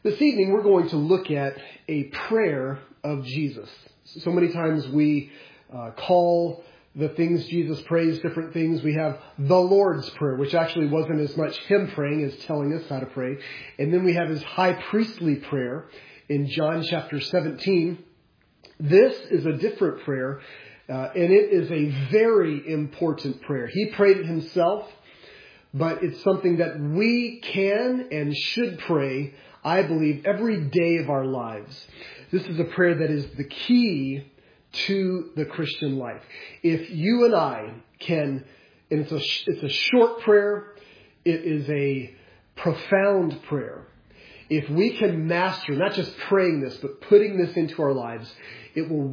This evening, we're going to look at a prayer of Jesus. So many times we call the things Jesus prays different things. We have the Lord's Prayer, which actually wasn't as much him praying as telling us how to pray. And then we have his high priestly prayer in John chapter 17. This is a different prayer, and it is a very important prayer. He prayed it himself, but it's something that we can and should pray, I believe, every day of our lives. This is a prayer that is the key to the Christian life. If you and I can, and it's a short prayer, it is a profound prayer. If we can master, not just praying this, but putting this into our lives, it will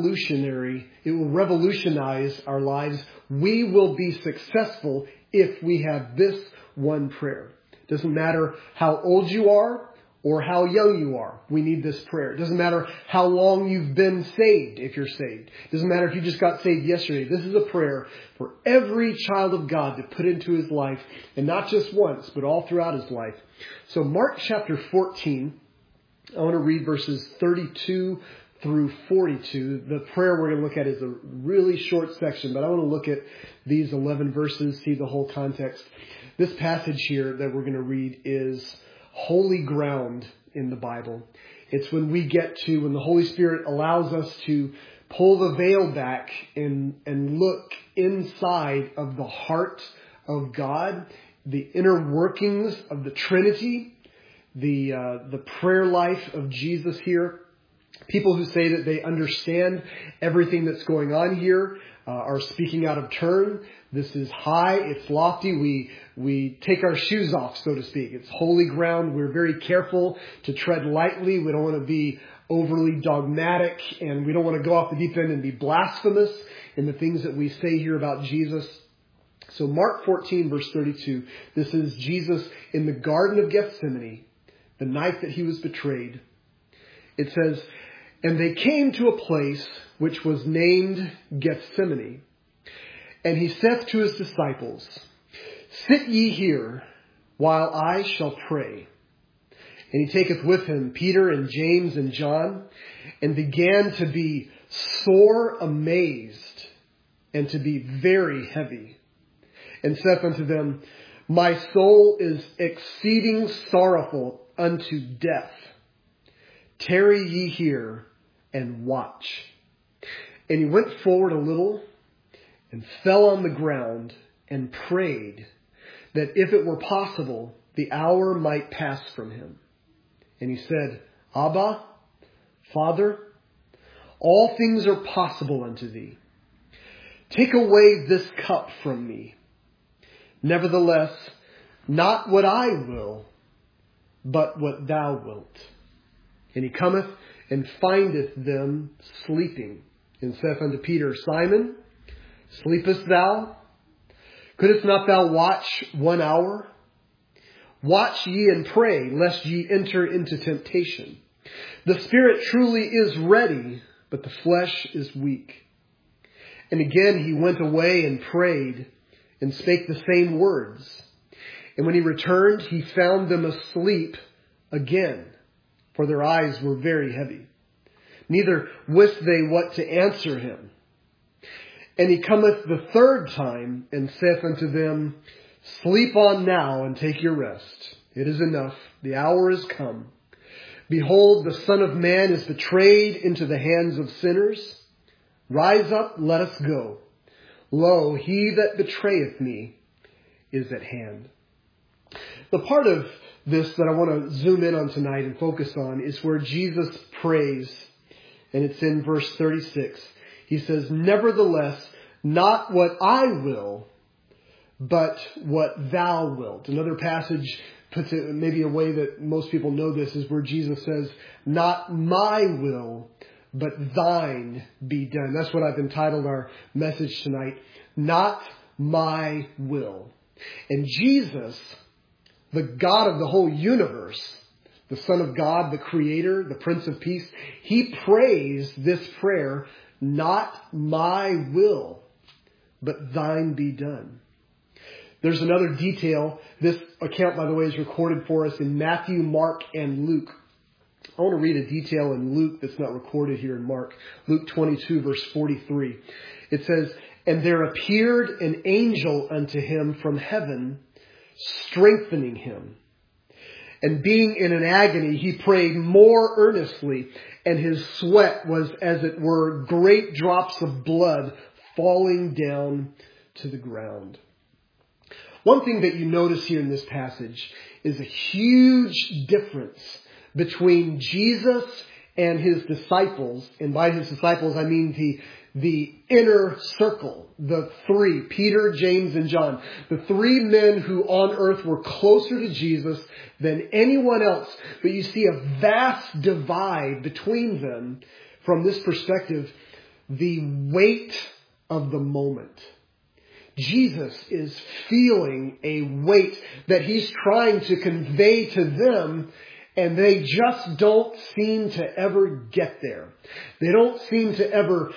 revolutionize our lives. We will be successful if we have this one prayer. It doesn't matter how old you are or how young you are. We need this prayer. It doesn't matter how long you've been saved, if you're saved. It doesn't matter if you just got saved yesterday. This is a prayer for every child of God to put into his life, and not just once, but all throughout his life. So Mark chapter 14, I want to read verses 32 through 42. The prayer we're going to look at is a really short section, but I want to look at these 11 verses, see the whole context. This passage here that we're going to read is holy ground in the Bible. It's when the Holy Spirit allows us to pull the veil back and look inside of the heart of God, the inner workings of the Trinity, the prayer life of Jesus here. People who say that they understand everything that's going on here are speaking out of turn. This is high. It's lofty. We take our shoes off, so to speak. It's holy ground. We're very careful to tread lightly. We don't want to be overly dogmatic, and we don't want to go off the deep end and be blasphemous in the things that we say here about Jesus. So Mark 14, verse 32, this is Jesus in the Garden of Gethsemane, the night that he was betrayed. It says, "And they came to a place which was named Gethsemane. And he saith to his disciples, Sit ye here, while I shall pray. And he taketh with him Peter and James and John, and began to be sore amazed, and to be very heavy. And saith unto them, My soul is exceeding sorrowful unto death. Tarry ye here, and watch. And he went forward a little, and fell on the ground, and prayed, that if it were possible, the hour might pass from him. And he said, Abba, Father, all things are possible unto thee. Take away this cup from me. Nevertheless, not what I will, but what thou wilt. And he cometh and findeth them sleeping, and saith unto Peter, Simon, sleepest thou? Couldst not thou watch 1 hour? Watch ye and pray, lest ye enter into temptation. The spirit truly is ready, but the flesh is weak. And again he went away and prayed, and spake the same words. And when he returned, he found them asleep again, for their eyes were very heavy. Neither wist they what to answer him. And he cometh the third time, and saith unto them, Sleep on now, and take your rest. It is enough. The hour is come. Behold, the Son of Man is betrayed into the hands of sinners. Rise up, let us go. Lo, he that betrayeth me is at hand. The part of this that I want to zoom in on tonight and focus on is where Jesus prays. And it's in verse 36. He says, Nevertheless, not what I will, but what thou wilt. Another passage puts it maybe a way that most people know this is where Jesus says, Not my will, but thine be done. That's what I've entitled our message tonight. Not my will. And Jesus, the God of the whole universe, the Son of God, the Creator, the Prince of Peace, he prays this prayer, Not my will, but thine be done. There's another detail. This account, by the way, is recorded for us in Matthew, Mark, and Luke. I want to read a detail in Luke that's not recorded here in Mark. Luke 22, verse 43. It says, "And there appeared an angel unto him from heaven, strengthening him. And being in an agony, he prayed more earnestly, and his sweat was as it were great drops of blood falling down to the ground." One thing that you notice here in this passage is a huge difference between Jesus and his disciples. And by his disciples, I mean the inner circle, the three, Peter, James, and John, the three men who on earth were closer to Jesus than anyone else. But you see a vast divide between them from this perspective, the weight of the moment. Jesus is feeling a weight that he's trying to convey to them, and they just don't seem to ever get there. They don't seem to ever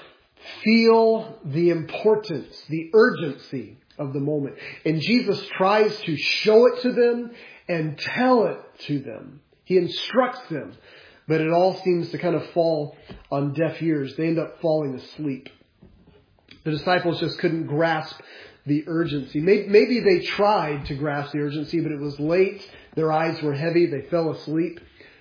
feel the importance, the urgency of the moment. And Jesus tries to show it to them and tell it to them. He instructs them, but it all seems to kind of fall on deaf ears. They end up falling asleep. The disciples just couldn't grasp the urgency. Maybe they tried to grasp the urgency, but it was late. Their eyes were heavy. They fell asleep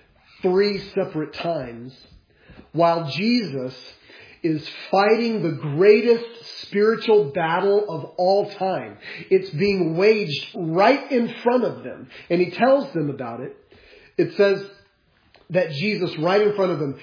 3 separate times while Jesus is fighting the greatest spiritual battle of all time. It's being waged right in front of them. And he tells them about it. It says that Jesus, right in front of them,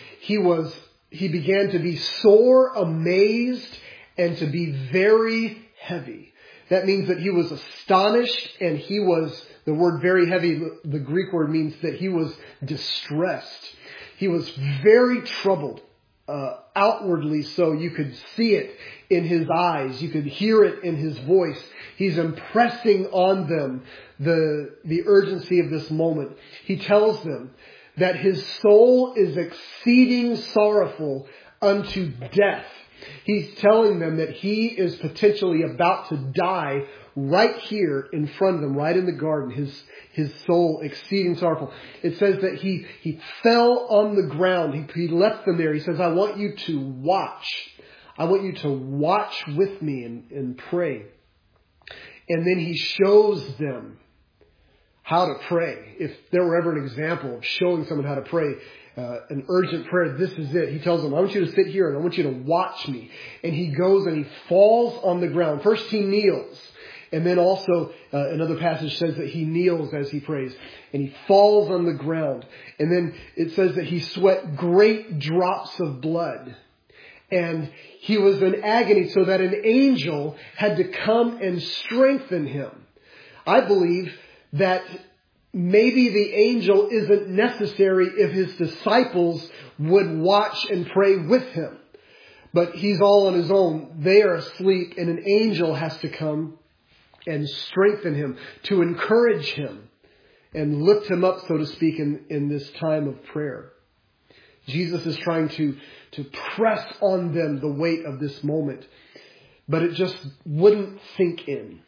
he began to be sore amazed and to be very heavy. That means that he was astonished, and the word very heavy, the Greek word means that he was distressed. He was very troubled, outwardly so. You could see it in his eyes. You could hear it in his voice. He's impressing on them the urgency of this moment. He tells them that his soul is exceeding sorrowful unto death. He's telling them that he is potentially about to die right here in front of them, right in the garden, his soul exceeding sorrowful. It says that he fell on the ground. He left them there. He says, I want you to watch. I want you to watch with me and pray. And then he shows them how to pray. If there were ever an example of showing someone how to pray, an urgent prayer, this is it. He tells them, I want you to sit here and I want you to watch me. And he goes and he falls on the ground. First he kneels. And then also another passage says that he kneels as he prays. And he falls on the ground. And then it says that he sweat great drops of blood. And he was in agony so that an angel had to come and strengthen him. I believe that maybe the angel isn't necessary if his disciples would watch and pray with him. But he's all on his own. They are asleep, and an angel has to come and strengthen him, to encourage him and lift him up, so to speak, in this time of prayer. Jesus is trying to press on them the weight of this moment, but it just wouldn't sink in.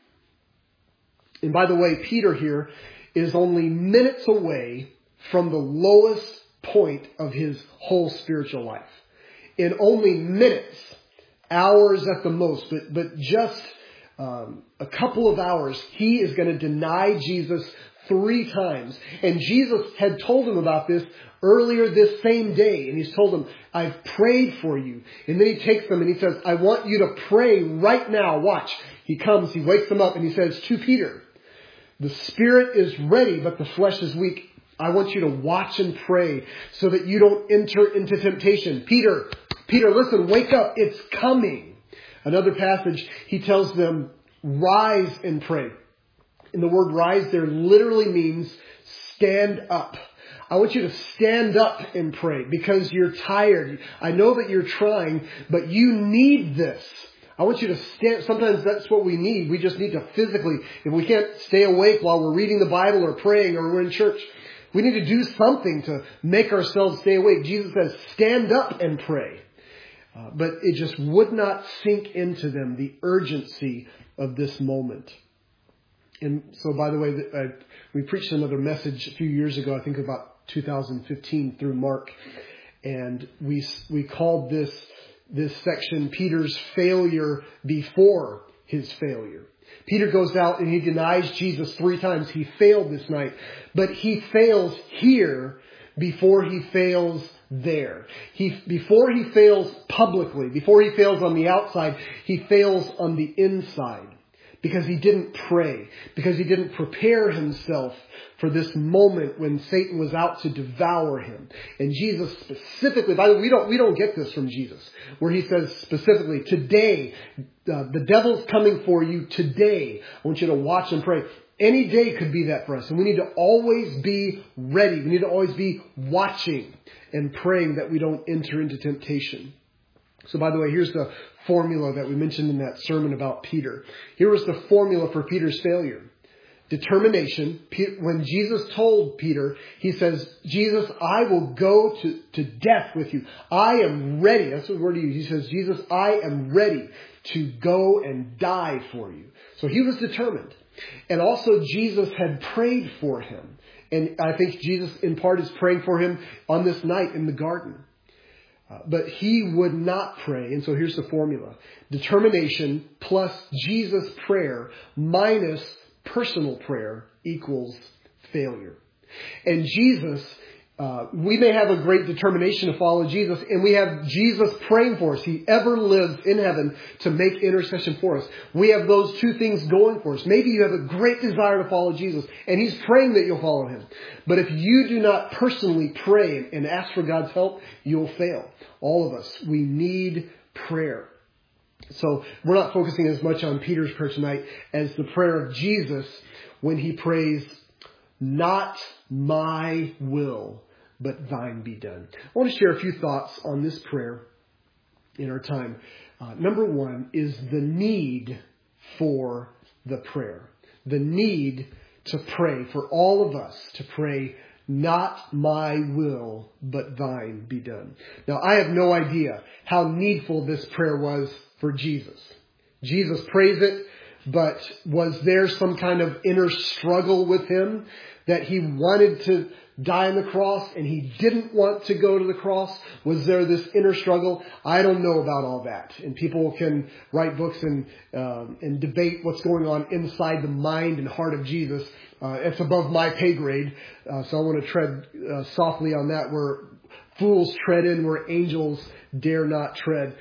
And by the way, Peter here is only minutes away from the lowest point of his whole spiritual life. In only minutes, hours at the most, but just a couple of hours, he is going to deny Jesus 3 times. And Jesus had told him about this earlier this same day. And he's told them, I've prayed for you. And then he takes them and he says, I want you to pray right now. Watch. He comes, he wakes them up and he says to Peter, the spirit is ready, but the flesh is weak. I want you to watch and pray so that you don't enter into temptation. Peter, listen, wake up. It's coming. Another passage, he tells them, rise and pray. And the word rise there literally means stand up. I want you to stand up and pray because you're tired. I know that you're trying, but you need this. I want you to stand. Sometimes that's what we need. We just need to physically, if we can't stay awake while we're reading the Bible or praying or we're in church, we need to do something to make ourselves stay awake. Jesus says, stand up and pray. But it just would not sink into them, the urgency of this moment. And so, by the way, we preached another message a few years ago, I think about 2015 through Mark. And we called this section Peter's failure before his failure. Peter goes out and he denies Jesus 3 times. He failed this night. But he fails here before he fails there. Before he fails publicly, before he fails on the outside, he fails on the inside. Because he didn't pray. Because he didn't prepare himself for this moment when Satan was out to devour him. And Jesus specifically, by the way, we don't get this from Jesus, where he says specifically, today, the devil's coming for you today. I want you to watch and pray. Any day could be that for us. And we need to always be ready. We need to always be watching and praying that we don't enter into temptation. So by the way, here's the formula that we mentioned in that sermon about Peter. Here was the formula for Peter's failure. Determination. When Jesus told Peter, he says, Jesus, I will go to death with you. I am ready. That's the word he used. He says, Jesus, I am ready to go and die for you. So he was determined. And also Jesus had prayed for him. And I think Jesus in part is praying for him on this night in the garden. But he would not pray. And so here's the formula. Determination plus Jesus' prayer minus personal prayer equals failure. And Jesus, we may have a great determination to follow Jesus, and we have Jesus praying for us. He ever lives in heaven to make intercession for us. We have those two things going for us. Maybe you have a great desire to follow Jesus, and he's praying that you'll follow him. But if you do not personally pray and ask for God's help, you'll fail. All of us, we need prayer. So we're not focusing as much on Peter's prayer tonight as the prayer of Jesus when he prays, not my will, but thine be done. I want to share a few thoughts on this prayer in our time. Number one is the need for the prayer. The need to pray, for all of us to pray, not my will, but thine be done. Now, I have no idea how needful this prayer was for Jesus. Jesus prays it, but was there some kind of inner struggle with him that he wanted to die on the cross and he didn't want to go to the cross? Was there this inner struggle? I don't know about all that. And people can write books and debate what's going on inside the mind and heart of Jesus. It's above my pay grade. So I want to tread softly on that, where fools tread in where angels dare not tread.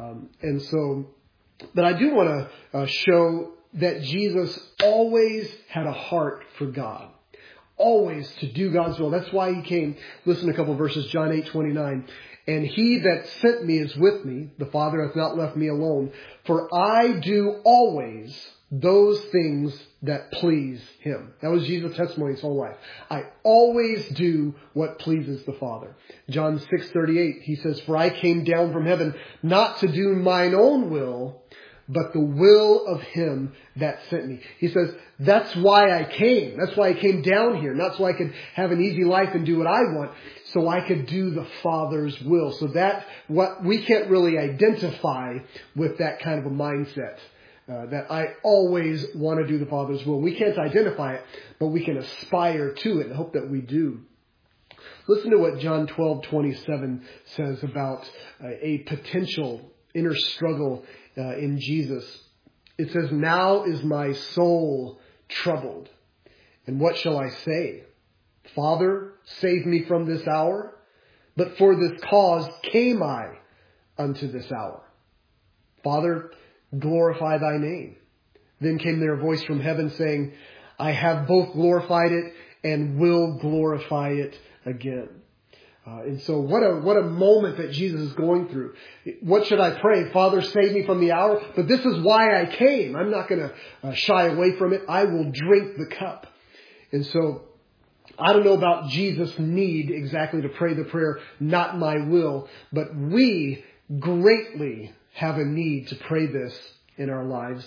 But I do want to show that Jesus always had a heart for God. Always to do God's will. That's why he came. Listen to a couple of verses. John 8:29. And he that sent me is with me. The Father hath not left me alone. For I do always those things that please him. That was Jesus' testimony his whole life. I always do what pleases the Father. John 6:38. He says, for I came down from heaven not to do mine own will, but the will of him that sent me. He says, that's why I came. That's why I came down here. Not so I could have an easy life and do what I want, so I could do the Father's will. So that what we can't really identify with that kind of a mindset. That I always want to do the Father's will. We can't identify it, but we can aspire to it and hope that we do. Listen to what John 12:27 says about a potential inner struggle in Jesus. It says, now is my soul troubled. And what shall I say? Father, save me from this hour. But for this cause came I unto this hour. Father, glorify thy name. Then came there a voice from heaven saying, I have both glorified it and will glorify it again. And so what a moment that Jesus is going through. What should I pray? Father, save me from the hour. But this is why I came. I'm not going to shy away from it. I will drink the cup. And so I don't know about Jesus' need exactly to pray the prayer, not my will. But we greatly have a need to pray this in our lives.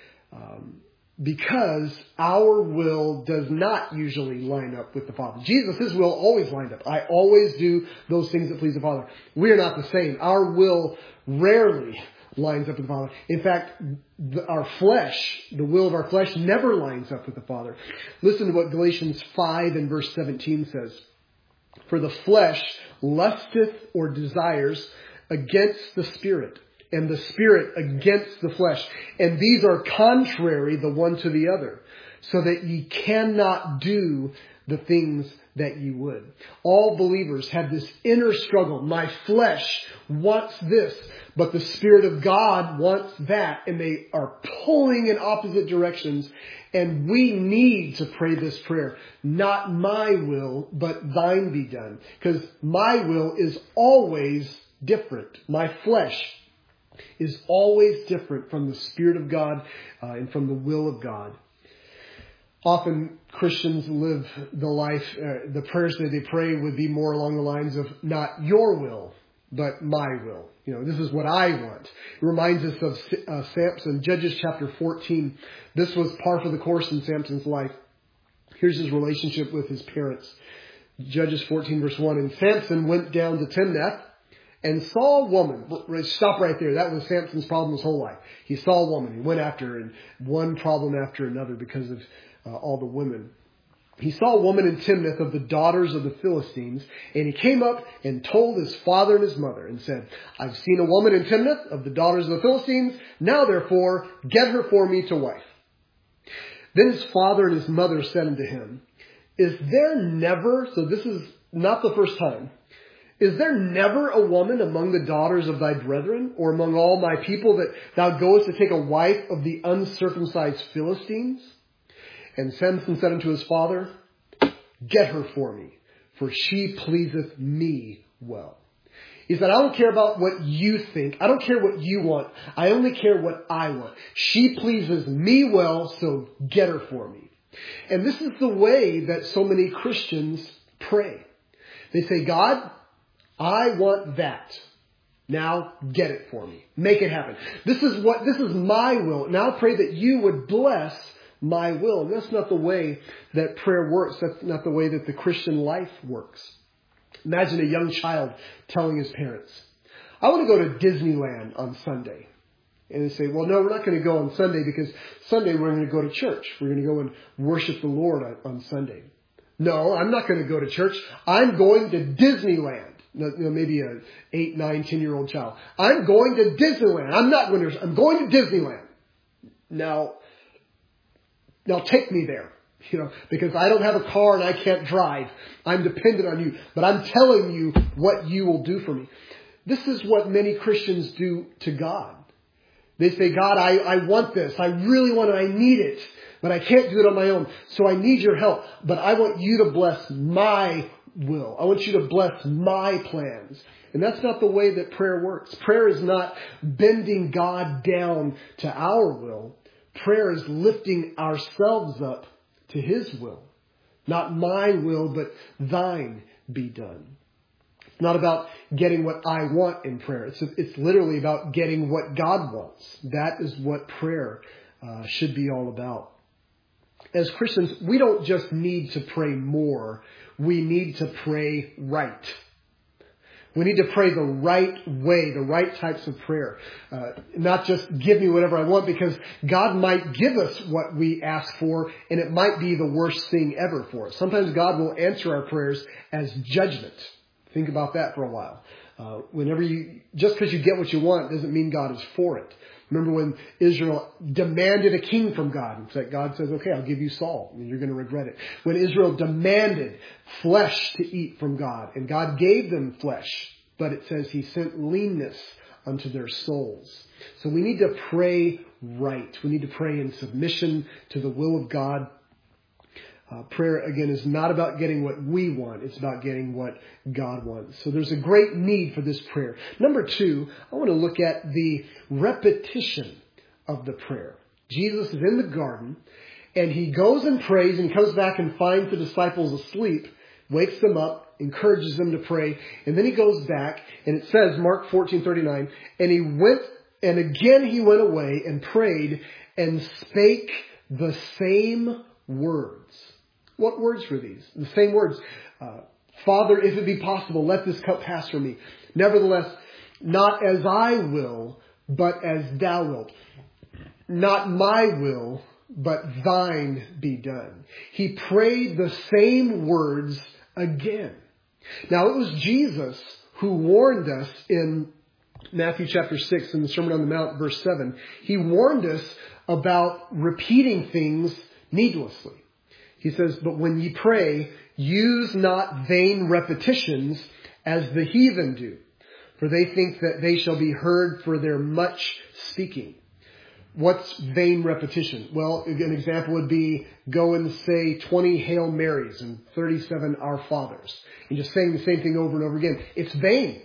Because our will does not usually line up with the Father. Jesus' will always lined up. I always do those things that please the Father. We are not the same. Our will rarely lines up with the Father. In fact, our flesh, the will of our flesh, never lines up with the Father. Listen to what Galatians 5 and verse 17 says. For the flesh lusteth or desires against the Spirit, and the Spirit against the flesh. And these are contrary the one to the other, so that ye cannot do the things that ye would. All believers have this inner struggle. My flesh wants this, but the Spirit of God wants that, and they are pulling in opposite directions. And we need to pray this prayer. Not my will, but thine be done. Because my will is always different. My flesh is always different from the Spirit of God and from the will of God. Often Christians live the life, the prayers that they pray would be more along the lines of not your will, but my will. You know, this is what I want. It reminds us of Samson, Judges chapter 14. This was par for the course in Samson's life. Here's his relationship with his parents. Judges 14 verse 1. And Samson went down to Timnath and saw a woman. Stop right there. That was Samson's problem his whole life. He saw a woman. He went after her, and one problem after another because of all the women. He saw a woman in Timnath of the daughters of the Philistines, and he came up and told his father and his mother and said, I've seen a woman in Timnath of the daughters of the Philistines. Now therefore, get her for me to wife. Then his father and his mother said unto him, Is there never, so this is not the first time, is there never a woman among the daughters of thy brethren, or among all my people, that thou goest to take a wife of the uncircumcised Philistines? And Samson said unto his father, Get her for me, for she pleaseth me well. He said, I don't care about what you think. I don't care what you want. I only care what I want. She pleases me well, so get her for me. And this is the way that so many Christians pray. They say, God, I want that. Now get it for me. Make it happen. This is my will. Now pray that you would bless my will. And that's not the way that prayer works. That's not the way that the Christian life works. Imagine a young child telling his parents, I want to go to Disneyland on Sunday. And they say, well, no, we're not going to go on Sunday because Sunday we're going to go to church. We're going to go and worship the Lord on Sunday. No, I'm not going to go to church. I'm going to Disneyland. Maybe an 8, 9, 10-year-old child. I'm going to Disneyland. I'm going to Disneyland. Now take me there, because I don't have a car and I can't drive. I'm dependent on you, but I'm telling you what you will do for me. This is what many Christians do to God. They say, God, I want this. I really want it. I need it, but I can't do it on my own. So I need your help, but I want you to bless my will. I want you to bless my plans. And that's not the way that prayer works. Prayer is not bending God down to our will. Prayer is lifting ourselves up to His will. Not my will, but thine be done. It's not about getting what I want in prayer. It's literally about getting what God wants. That is what prayer should be all about. As Christians, we don't just need to pray more. We need to pray right. We need to pray the right way, the right types of prayer. Not just give me whatever I want, because God might give us what we ask for, and it might be the worst thing ever for us. Sometimes God will answer our prayers as judgment. Think about that for a while. Just because you get what you want doesn't mean God is for it. Remember when Israel demanded a king from God, and said, God says, okay, I'll give you Saul, and you're going to regret it. When Israel demanded flesh to eat from God, and God gave them flesh, but it says He sent leanness unto their souls. So we need to pray right. We need to pray in submission to the will of God. Prayer, again, is not about getting what we want. It's about getting what God wants. So there's a great need for this prayer. Number 2, I want to look at the repetition of the prayer. Jesus is in the garden, and He goes and prays, and He comes back and finds the disciples asleep, wakes them up, encourages them to pray, and then He goes back, and it says, Mark 14:39, and He went away and prayed and spake the same words. What words were these? The same words. Father, if it be possible, let this cup pass from me. Nevertheless, not as I will, but as thou wilt. Not my will, but thine be done. He prayed the same words again. Now, it was Jesus who warned us in Matthew chapter 6 in the Sermon on the Mount, verse 7. He warned us about repeating things needlessly. He says, but when ye pray, use not vain repetitions as the heathen do, for they think that they shall be heard for their much speaking. What's vain repetition? Well, an example would be go and say 20 Hail Marys and 37 Our Fathers. And just saying the same thing over and over again. It's vain.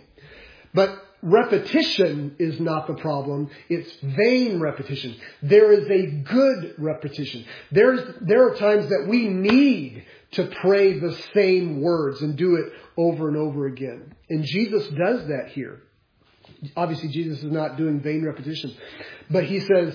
But repetition is not the problem. It's vain repetition. There is a good repetition. There are times that we need to pray the same words and do it over and over again. And Jesus does that here. Obviously, Jesus is not doing vain repetition. But he says,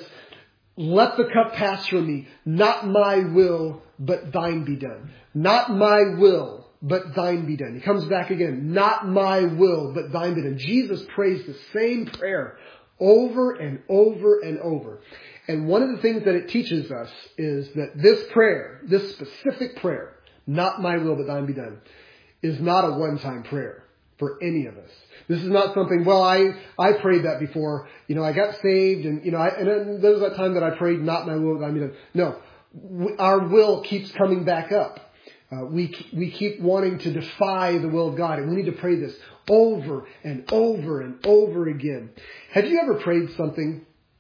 let the cup pass from me. Not my will, but thine be done. Not my will, but thine be done. He comes back again. Not my will, but thine be done. Jesus prays the same prayer over and over and over. And one of the things that it teaches us is that this prayer, this specific prayer, not my will, but thine be done, is not a one-time prayer for any of us. This is not something, well, I prayed that before. I got saved and, and then there was that time that I prayed, not my will, but thine be done. No, our will keeps coming back up. We keep wanting to defy the will of God, and we need to pray this over and over and over again. Have you ever prayed something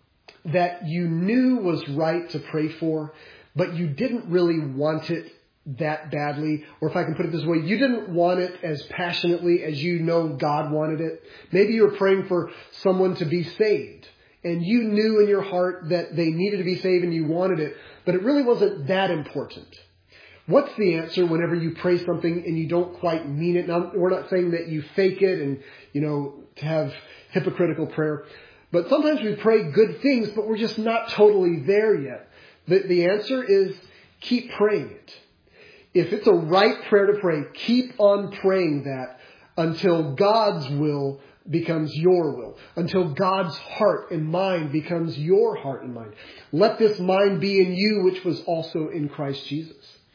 that you knew was right to pray for, but you didn't really want it that badly? Or if I can put it this way, you didn't want it as passionately as you know God wanted it. Maybe you were praying for someone to be saved, and you knew in your heart that they needed to be saved and you wanted it, but it really wasn't that important. What's the answer whenever you pray something and you don't quite mean it? Now, we're not saying that you fake it and, to have hypocritical prayer. But sometimes we pray good things, but we're just not totally there yet. The answer is keep praying it. If it's a right prayer to pray, keep on praying that until God's will becomes your will, until God's heart and mind becomes your heart and mind. Let this mind be in you, which was also in Christ Jesus.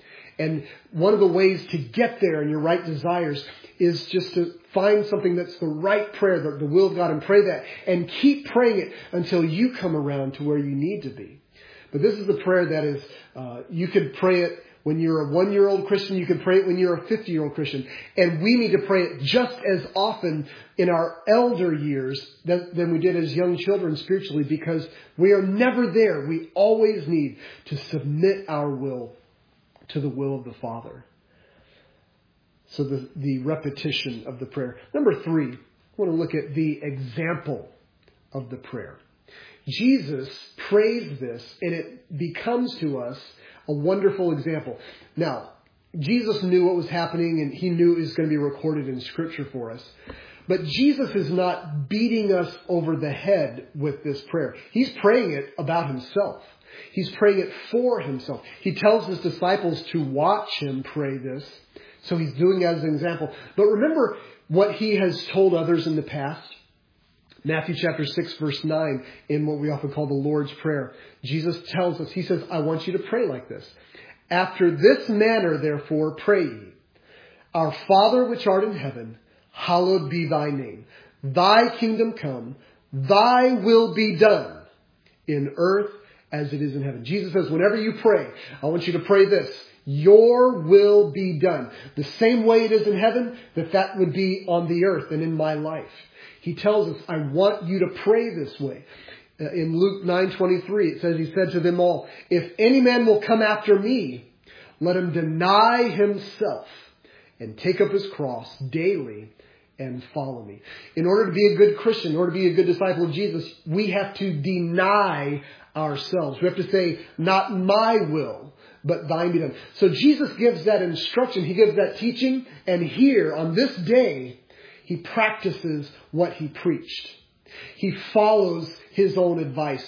And one of the ways to get there in your right desires is just to find something that's the right prayer, the will of God, and pray that. And keep praying it until you come around to where you need to be. But this is the prayer that is, you could pray it when you're a 1-year-old Christian. You could pray it when you're a 50-year-old Christian. And we need to pray it just as often in our elder years than we did as young children spiritually, because we are never there. We always need to submit our will to the will of the Father. So the repetition of the prayer. Number 3, I want to look at the example of the prayer. Jesus prays this, and it becomes to us a wonderful example. Now, Jesus knew what was happening, and he knew it was going to be recorded in Scripture for us. But Jesus is not beating us over the head with this prayer. He's praying it about himself. He's praying it for himself. He tells his disciples to watch him pray this. So he's doing it as an example. But remember what he has told others in the past. Matthew chapter 6, verse 9, in what we often call the Lord's Prayer. Jesus tells us, he says, I want you to pray like this. After this manner, therefore, pray ye. Our Father which art in heaven, hallowed be thy name. Thy kingdom come, thy will be done in earth as it is in heaven. Jesus says, whenever you pray, I want you to pray this. Your will be done. The same way it is in heaven, that would be on the earth and in my life. He tells us, I want you to pray this way. In Luke 9:23, it says, he said to them all, if any man will come after me, let him deny himself and take up his cross daily and follow me. In order to be a good Christian, in order to be a good disciple of Jesus, we have to deny ourselves. We have to say, not my will, but thine be done. So Jesus gives that instruction. He gives that teaching. And here on this day, he practices what he preached. He follows his own advice.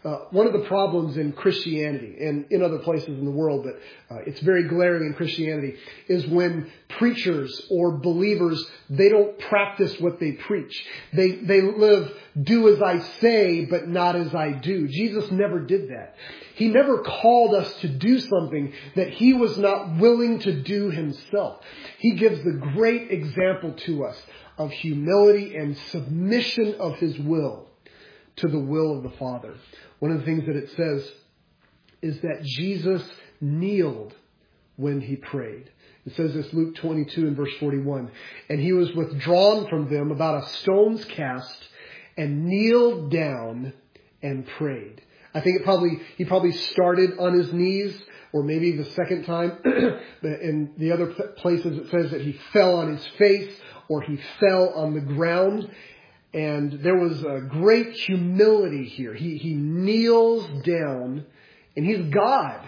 one of the problems in Christianity and in other places in the world, but it's very glaring in Christianity, is when preachers or believers, they don't practice what they preach. They live, do as I say, but not as I do. Jesus never did that. He never called us to do something that he was not willing to do himself. He gives the great example to us of humility and submission of his will to the will of the Father. One of the things that it says is that Jesus kneeled when he prayed. It says this, Luke 22 and verse 41. And he was withdrawn from them about a stone's cast and kneeled down and prayed. I think he probably started on his knees, or maybe the second time. In the other places it says that he fell on his face or he fell on the ground. And there was a great humility here. He kneels down, and he's God.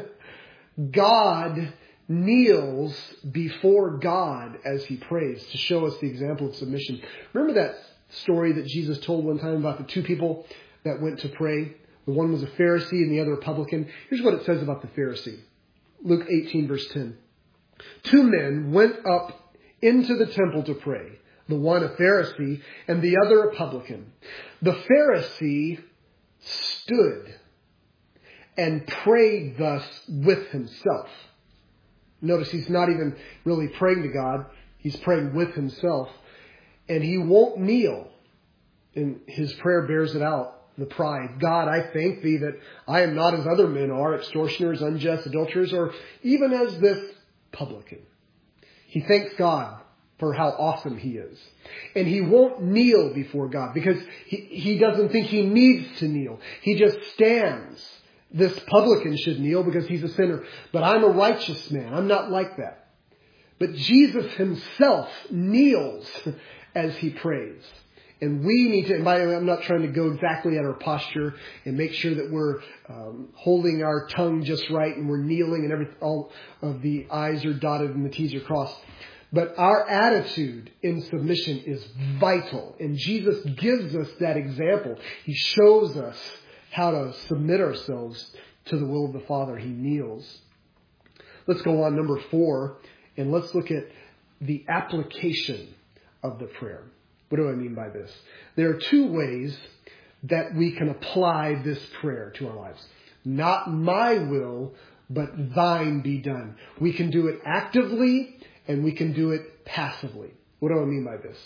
God kneels before God as he prays to show us the example of submission. Remember that story that Jesus told one time about the two people that went to pray? The one was a Pharisee and the other a publican. Here's what it says about the Pharisee. Luke 18, verse 10. 2 men went up into the temple to pray. The one a Pharisee and the other a publican. The Pharisee stood and prayed thus with himself. Notice he's not even really praying to God. He's praying with himself. And he won't kneel. And his prayer bears it out. The pride. God, I thank thee that I am not as other men are, extortioners, unjust, adulterers, or even as this publican. He thanks God for how awesome he is. And he won't kneel before God because he doesn't think he needs to kneel. He just stands. This publican should kneel because he's a sinner. But I'm a righteous man. I'm not like that. But Jesus himself kneels as he prays. And we need to, and by the way, I'm not trying to go exactly at our posture and make sure that we're holding our tongue just right and we're kneeling and all of the I's are dotted and the T's are crossed. But our attitude in submission is vital. And Jesus gives us that example. He shows us how to submit ourselves to the will of the Father. He kneels. Let's go on, number 4, and let's look at the application of the prayer. What do I mean by this? There are 2 ways that we can apply this prayer to our lives. Not my will, but thine be done. We can do it actively and we can do it passively. What do I mean by this?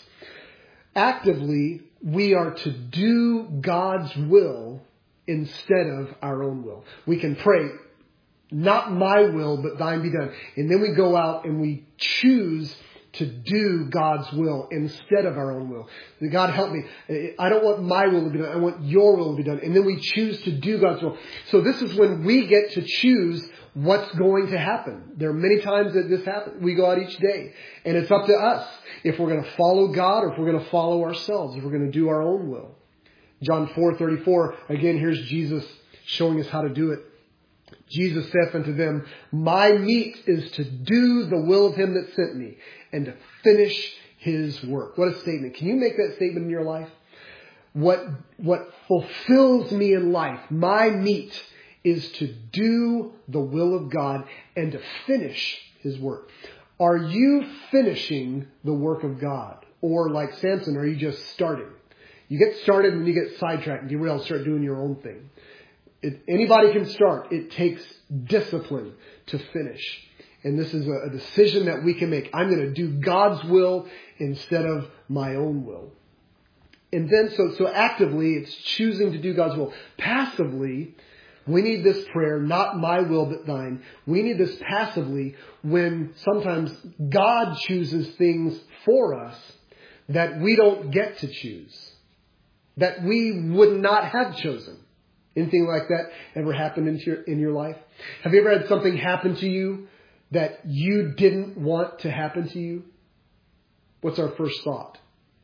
Actively, we are to do God's will instead of our own will. We can pray, not my will, but thine be done. And then we go out and we choose to do God's will instead of our own will. God help me. I don't want my will to be done. I want your will to be done. And then we choose to do God's will. So this is when we get to choose what's going to happen. There are many times that this happens. We go out each day. And it's up to us if we're going to follow God or if we're going to follow ourselves, if we're going to do our own will. John 4:34. Again, here's Jesus showing us how to do it. Jesus saith unto them, my meat is to do the will of him that sent me and to finish his work. What a statement. Can you make that statement in your life? What fulfills me in life, my meat, is to do the will of God and to finish his work. Are you finishing the work of God? Or like Samson, are you just starting? You get started and you get sidetracked and you really start doing your own thing. Anybody can start. It takes discipline to finish. And this is a decision that we can make. I'm going to do God's will instead of my own will. And then, so actively, it's choosing to do God's will. Passively, we need this prayer, not my will, but thine. We need this passively when sometimes God chooses things for us that we don't get to choose, that we would not have chosen. Anything like that ever happened in your life? Have you ever had something happen to you that you didn't want to happen to you? What's our first thought?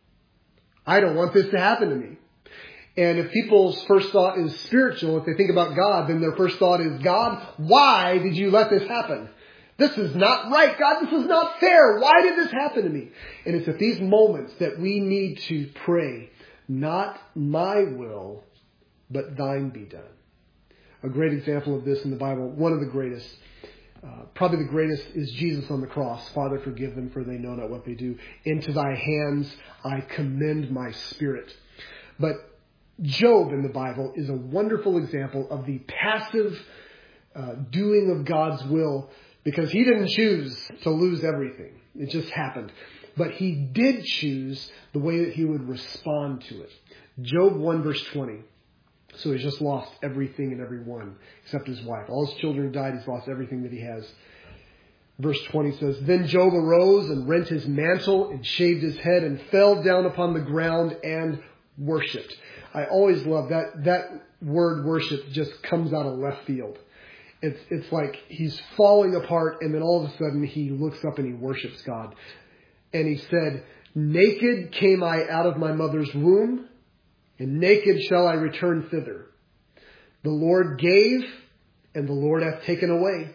I don't want this to happen to me. And if people's first thought is spiritual, if they think about God, then their first thought is, God, why did you let this happen? This is not right. God, this is not fair. Why did this happen to me? And it's at these moments that we need to pray, not my will, but thine be done. A great example of this in the Bible, one of the greatest, probably the greatest, is Jesus on the cross. Father, forgive them, for they know not what they do. Into thy hands I commend my spirit. But Job in the Bible is a wonderful example of the passive doing of God's will, because he didn't choose to lose everything. It just happened. But he did choose the way that he would respond to it. Job 1 verse 20. So he's just lost everything and everyone except his wife. All his children died. He's lost everything that he has. Verse 20 says, Then Job arose and rent his mantle and shaved his head and fell down upon the ground and worshipped. I always love that. That word worship just comes out of left field. It's like he's falling apart, and then all of a sudden he looks up and he worships God. And he said, Naked came I out of my mother's womb, and naked shall I return thither. The Lord gave, and the Lord hath taken away.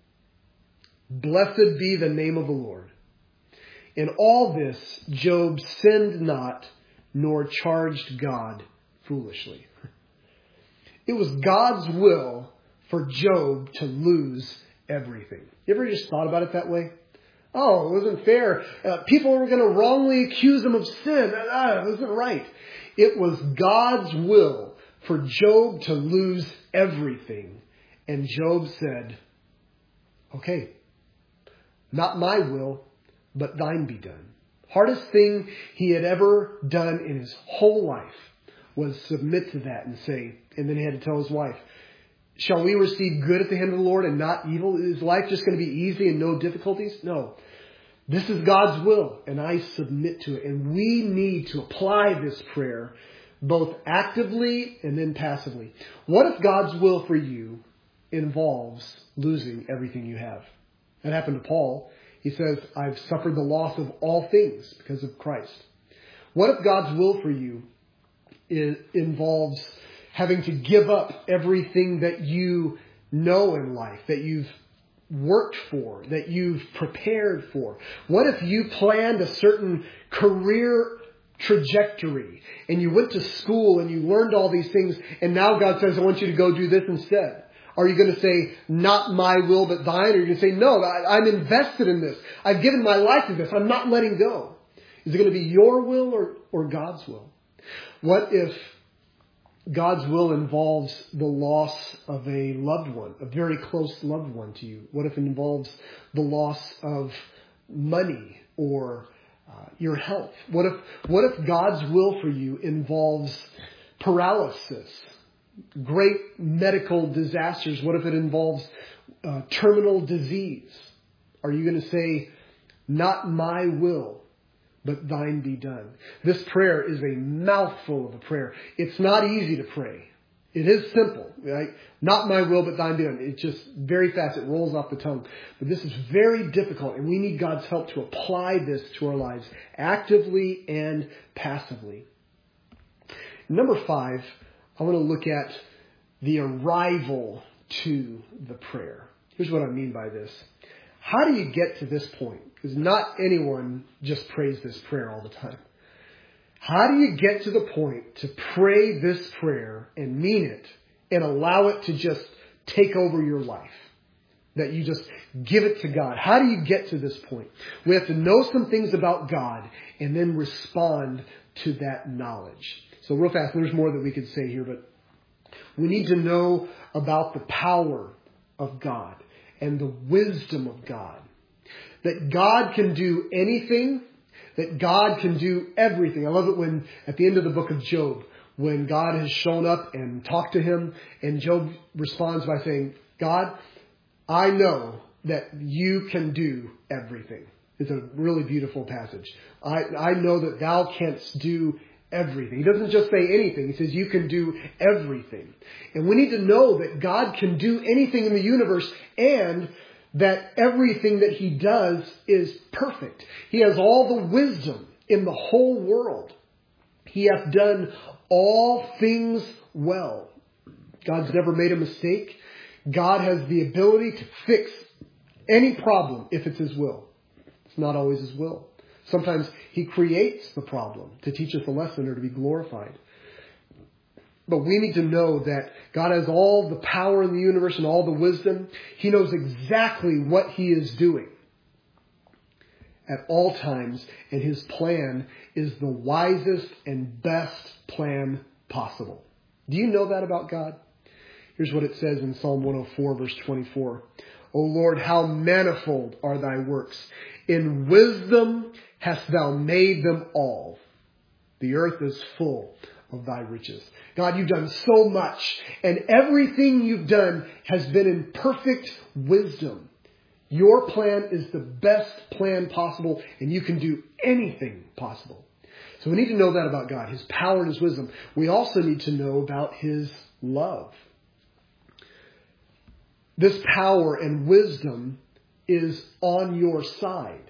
Blessed be the name of the Lord. In all this, Job sinned not, nor charged God foolishly. It was God's will for Job to lose everything. You ever just thought about it that way? Oh, it wasn't fair. People were going to wrongly accuse him of sin. It wasn't right. It was God's will for Job to lose everything. And Job said, okay, not my will, but thine be done. Hardest thing he had ever done in his whole life was submit to that and say, and then he had to tell his wife, shall we receive good at the hand of the Lord and not evil? Is life just going to be easy and no difficulties? No. This is God's will, and I submit to it. And we need to apply this prayer both actively and then passively. What if God's will for you involves losing everything you have? That happened to Paul. He says, I've suffered the loss of all things because of Christ. What if God's will for you involves having to give up everything that you know in life, that you've worked for, that you've prepared for? What if you planned a certain career trajectory and you went to school and you learned all these things, and now God says, I want you to go do this instead? Are you going to say, not my will but thine? Or are you going to say, no, I'm invested in this. I've given my life to this. I'm not letting go. Is it going to be your will or God's will? What if God's will involves the loss of a loved one, a very close loved one to you? What if it involves the loss of money or your health? What if God's will for you involves paralysis, great medical disasters? What if it involves terminal disease? Are you going to say, not my will, but thine be done? This prayer is a mouthful of a prayer. It's not easy to pray. It is simple, right? Not my will, but thine be done. It's just very fast. It rolls off the tongue. But this is very difficult, and we need God's help to apply this to our lives actively and passively. Number 5, I want to look at the arrival to the prayer. Here's what I mean by this. How do you get to this point? Because not anyone just prays this prayer all the time. How do you get to the point to pray this prayer and mean it and allow it to just take over your life? That you just give it to God. How do you get to this point? We have to know some things about God and then respond to that knowledge. So real fast, there's more that we could say here, but we need to know about the power of God and the wisdom of God. That God can do anything, that God can do everything. I love it when at the end of the book of Job, when God has shown up and talked to him, and Job responds by saying, God, I know that you can do everything. It's a really beautiful passage. I know that thou canst do everything. He doesn't just say anything. He says you can do everything. And we need to know that God can do anything in the universe, and that everything that he does is perfect. He has all the wisdom in the whole world. He hath done all things well. God's never made a mistake. God has the ability to fix any problem if it's his will. It's not always his will. Sometimes he creates the problem to teach us a lesson or to be glorified. But we need to know that God has all the power in the universe and all the wisdom. He knows exactly what He is doing at all times, and His plan is the wisest and best plan possible. Do you know that about God? Here's what it says in Psalm 104, verse 24. O Lord, how manifold are thy works. In wisdom hast thou made them all. The earth is full of thy riches. God, you've done so much, and everything you've done has been in perfect wisdom. Your plan is the best plan possible, and you can do anything possible. So we need to know that about God, His power and His wisdom. We also need to know about His love. This power and wisdom is on your side.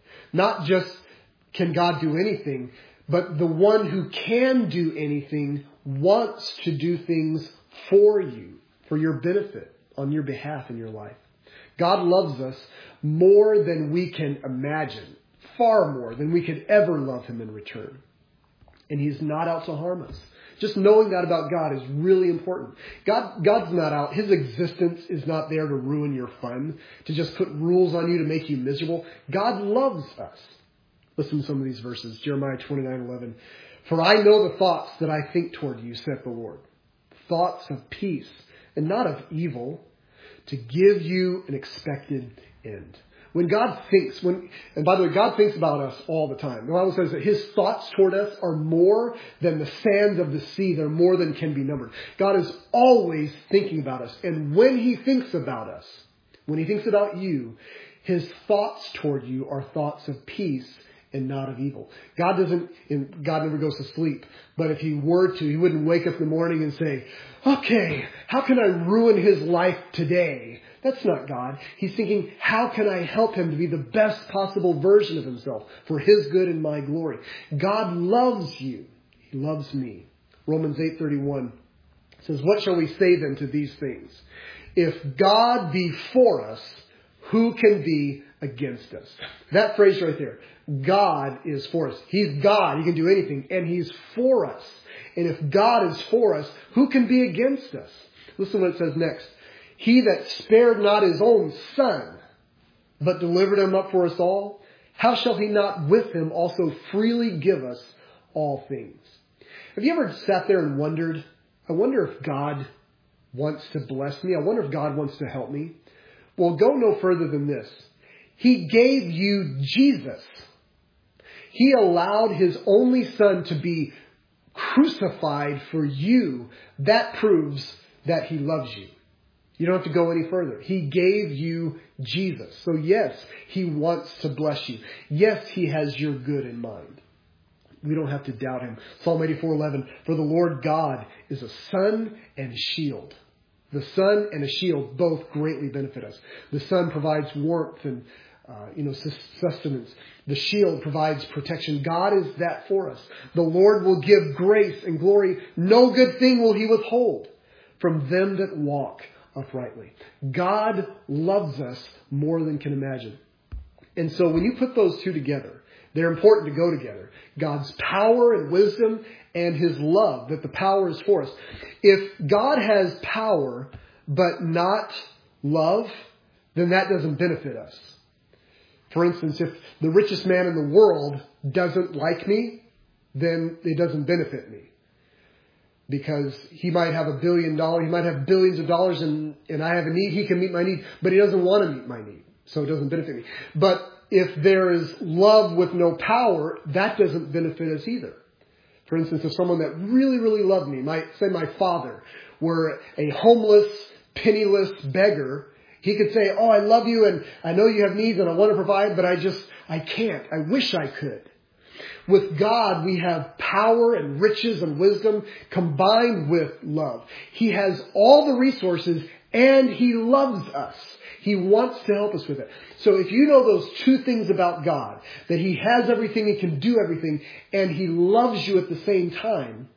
Not just can God do anything, but the one who can do anything wants to do things for you, for your benefit, on your behalf in your life. God loves us more than we can imagine, far more than we could ever love Him in return. And He's not out to harm us. Just knowing that about God is really important. God's not out. His existence is not there to ruin your fun, to just put rules on you to make you miserable. God loves us. Listen to some of these verses. Jeremiah 29:11. For I know the thoughts that I think toward you, saith the Lord. Thoughts of peace and not of evil, to give you an expected end. When God thinks, and by the way, God thinks about us all the time. The Bible says that His thoughts toward us are more than the sands of the sea. They're more than can be numbered. God is always thinking about us. And when He thinks about us, when He thinks about you, His thoughts toward you are thoughts of peace and not of evil. God never goes to sleep. But if He were to, He wouldn't wake up in the morning and say, okay, how can I ruin his life today? That's not God. He's thinking, how can I help him to be the best possible version of himself for His good and my glory? God loves you. He loves me. Romans 8:31 says, what shall we say then to these things? If God be for us, who can be against us? That phrase right there. God is for us. He's God. He can do anything. And He's for us. And if God is for us, who can be against us? Listen to what it says next. He that spared not His own Son, but delivered Him up for us all, how shall He not with Him also freely give us all things? Have you ever sat there and wondered, I wonder if God wants to bless me? I wonder if God wants to help me? Well, go no further than this. He gave you Jesus. He allowed His only Son to be crucified for you. That proves that He loves you. You don't have to go any further. He gave you Jesus. So yes, He wants to bless you. Yes, He has your good in mind. We don't have to doubt Him. Psalm 84:11, for the Lord God is a sun and a shield. The sun and a shield both greatly benefit us. The sun provides warmth and sustenance. The shield provides protection. God is that for us. The Lord will give grace and glory. No good thing will He withhold from them that walk uprightly. God loves us more than can imagine. And so when you put those two together, they're important to go together. God's power and wisdom and His love, that the power is for us. If God has power but not love, then that doesn't benefit us. For instance, if the richest man in the world doesn't like me, then it doesn't benefit me. Because he might have $1 billion, he might have billions of dollars, and I have a need, he can meet my need, but he doesn't want to meet my need, so it doesn't benefit me. But if there is love with no power, that doesn't benefit us either. For instance, if someone that really, really loved me, say my father, were a homeless, penniless beggar, he could say, oh, I love you and I know you have needs and I want to provide, but I can't. I wish I could. With God, we have power and riches and wisdom combined with love. He has all the resources and He loves us. He wants to help us with it. So if you know those two things about God, that He has everything, He can do everything, and He loves you at the same time,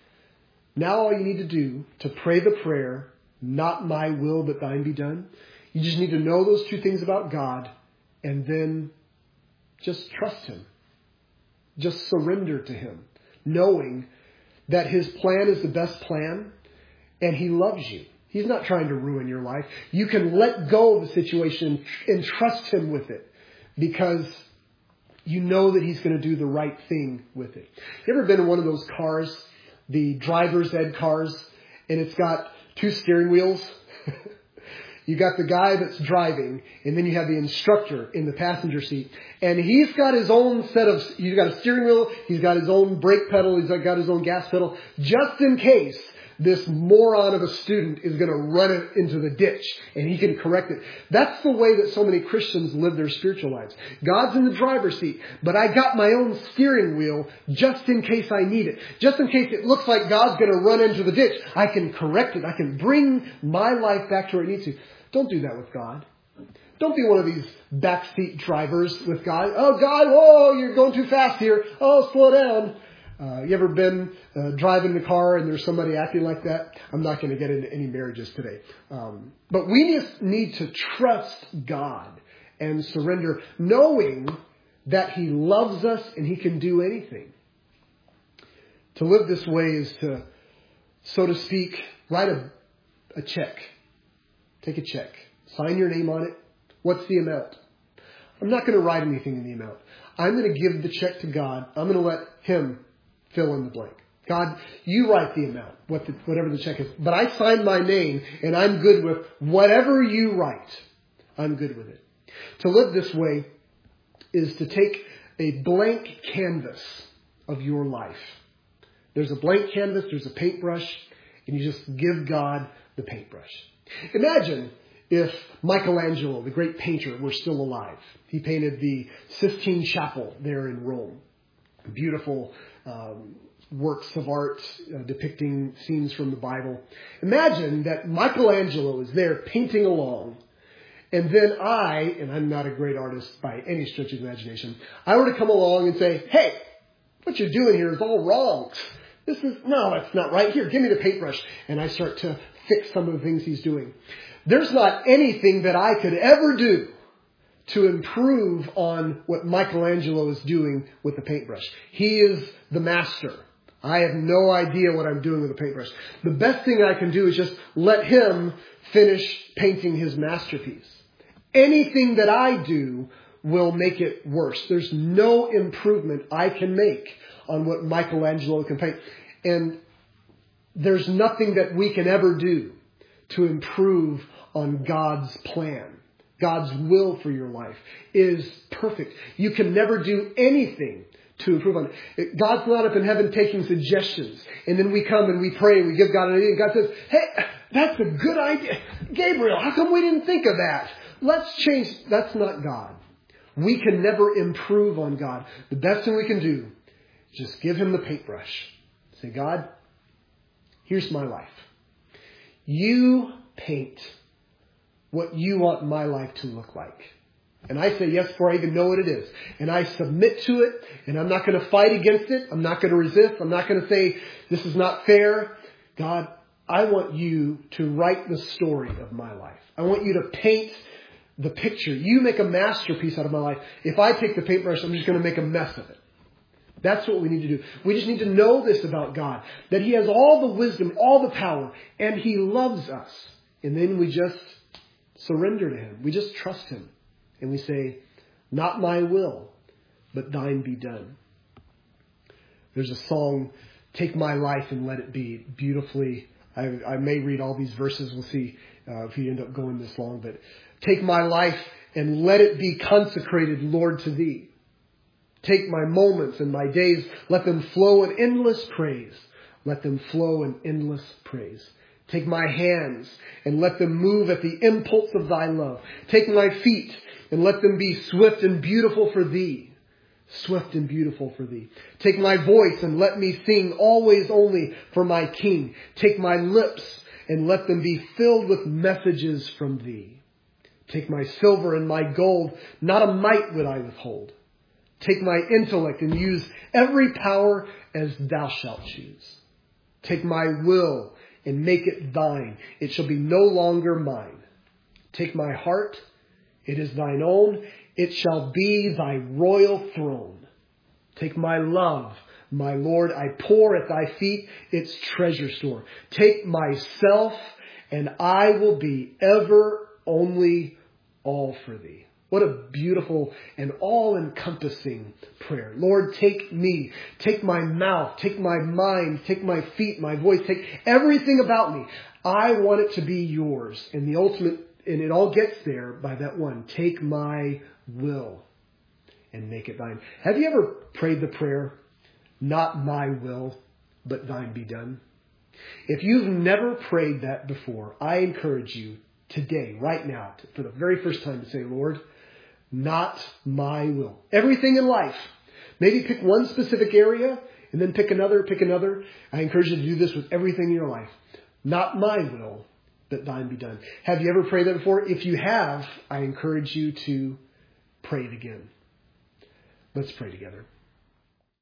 now all you need to do to pray the prayer, not my will but thine be done, you just need to know those two things about God and then just trust Him. Just surrender to Him, knowing that His plan is the best plan and He loves you. He's not trying to ruin your life. You can let go of the situation and trust Him with it because you know that He's going to do the right thing with it. You ever been in one of those cars, the driver's ed cars, and it's got two steering wheels? You got the guy that's driving, and then you have the instructor in the passenger seat. And he's got his own he's got a steering wheel, he's got his own brake pedal, he's got his own gas pedal, just in case this moron of a student is going to run it into the ditch and he can correct it. That's the way that so many Christians live their spiritual lives. God's in the driver's seat, but I got my own steering wheel just in case I need it. Just in case it looks like God's going to run into the ditch, I can correct it. I can bring my life back to where it needs to. Don't do that with God. Don't be one of these backseat drivers with God. Oh, God, whoa, you're going too fast here. Oh, slow down. You ever been driving the car and there's somebody acting like that? I'm not going to get into any marriages today. But we just need to trust God and surrender, knowing that He loves us and He can do anything. To live this way is to, so to speak, write a check. Take a check. Sign your name on it. What's the amount? I'm not going to write anything in the amount. I'm going to give the check to God. I'm going to let Him fill in the blank. God, you write the amount, whatever the check is. But I sign my name, and I'm good with whatever you write. I'm good with it. To live this way is to take a blank canvas of your life. There's a blank canvas, there's a paintbrush, and you just give God the paintbrush. Imagine if Michelangelo, the great painter, were still alive. He painted the Sistine Chapel there in Rome. Beautiful works of art depicting scenes from the Bible. Imagine that Michelangelo is there painting along, and then and I'm not a great artist by any stretch of imagination, I were to come along and say, hey, what you're doing here is all wrong. That's not right. Here, give me the paintbrush. And I start to fix some of the things he's doing. There's not anything that I could ever do to improve on what Michelangelo is doing with the paintbrush. He is the master. I have no idea what I'm doing with the paintbrush. The best thing I can do is just let him finish painting his masterpiece. Anything that I do will make it worse. There's no improvement I can make on what Michelangelo can paint. And there's nothing that we can ever do to improve on God's plan. God's will for your life is perfect. You can never do anything to improve on it. God's not up in heaven taking suggestions. And then we come and we pray and we give God an idea. And God says, hey, that's a good idea. Gabriel, how come we didn't think of that? Let's change. That's not God. We can never improve on God. The best thing we can do is just give Him the paintbrush. Say, God, here's my life. You paint what you want my life to look like. And I say yes before I even know what it is. And I submit to it, and I'm not going to fight against it. I'm not going to resist. I'm not going to say, this is not fair. God, I want you to write the story of my life. I want you to paint the picture. You make a masterpiece out of my life. If I take the paintbrush, I'm just going to make a mess of it. That's what we need to do. We just need to know this about God, that He has all the wisdom, all the power, and He loves us. And then we just surrender to Him. We just trust Him. And we say, not my will, but thine be done. There's a song, Take My Life and Let It Be, beautifully. I may read all these verses. We'll see if we end up going this long. But take my life and let it be consecrated, Lord, to Thee. Take my moments and my days. Let them flow in endless praise. Let them flow in endless praise. Take my hands and let them move at the impulse of Thy love. Take my feet and let them be swift and beautiful for Thee. Swift and beautiful for Thee. Take my voice and let me sing always only for my King. Take my lips and let them be filled with messages from Thee. Take my silver and my gold, not a mite would I withhold. Take my intellect and use every power as Thou shalt choose. Take my will and make it Thine. It shall be no longer mine. Take my heart, it is Thine own. It shall be Thy royal throne. Take my love, My Lord, I pour at thy feet its treasure store. Take myself, and I will be ever only all for thee. What a beautiful and all-encompassing prayer. Lord, take me, take my mouth, take my mind, take my feet, my voice, take everything about me. I want it to be yours. And the ultimate, and it all gets there by that one. Take my will and make it thine. Have you ever prayed the prayer, not my will, but thine be done? If you've never prayed that before, I encourage you today, right now, for the very first time to say, Lord, not my will. Everything in life. Maybe pick one specific area and then pick another. I encourage you to do this with everything in your life. Not my will, but thine be done. Have you ever prayed that before? If you have, I encourage you to pray it again. Let's pray together.